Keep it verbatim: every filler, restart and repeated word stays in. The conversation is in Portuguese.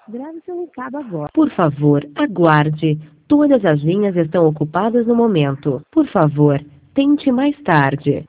Grave seu recado agora. Por favor, aguarde. Todas as linhas estão ocupadas no momento. Por favor, tente mais tarde.